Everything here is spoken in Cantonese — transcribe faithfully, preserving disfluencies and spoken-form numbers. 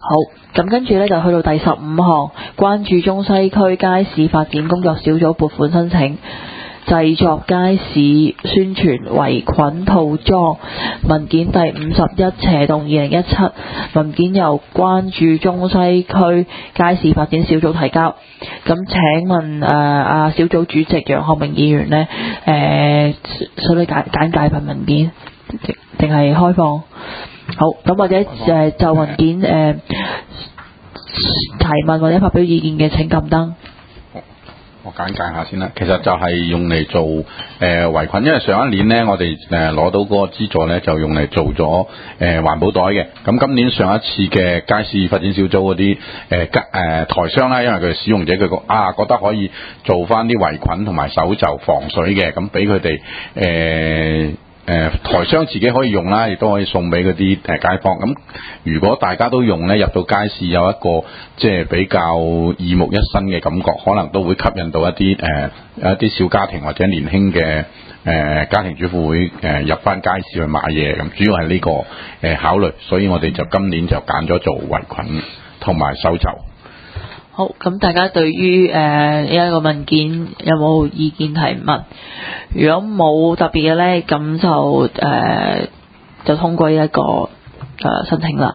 好，咁跟住呢，就去到第十五項，關注中西區街市發展工作小組撥款申請，製作街市宣傳圍裙套裝文件第五十一斜動二零一七，文件由關注中西區街市發展小組提交。咁請問誒啊、呃、小組主席楊學明議員呢，誒、呃，想你簡簡介份文件定係開放？好，咁或者誒、呃、就文件誒、呃、提問或者發表意見嘅請撳燈。 我簡介下先啦，其實就係用嚟做誒、呃、圍裙，因為上一年呢，我哋誒攞到嗰個資助呢，就用嚟做咗誒、呃、環保袋嘅。咁今年上一次嘅街市發展小組嗰啲誒街誒台商啦，因為佢使用者佢個啊覺得可以做翻啲圍裙同埋手袖防水嘅，咁俾佢哋誒。誒、呃、台商自己可以用啦，亦都可以送俾嗰啲誒街坊。咁如果大家都用呢，入到街市有一個即係比較耳目一新嘅感覺，可能都會吸引到一啲誒、呃、一啲小家庭或者年輕嘅誒、呃、家庭主婦會誒、呃、入翻街市去買嘢。咁主要係呢、這個誒、呃、考慮，所以我哋就今年就揀咗做圍裙同埋手袖。 好，咁大家對於誒呢一個文件有冇意見提問？如果冇特別嘅呢，咁就誒、呃、就通過呢一個誒申請啦。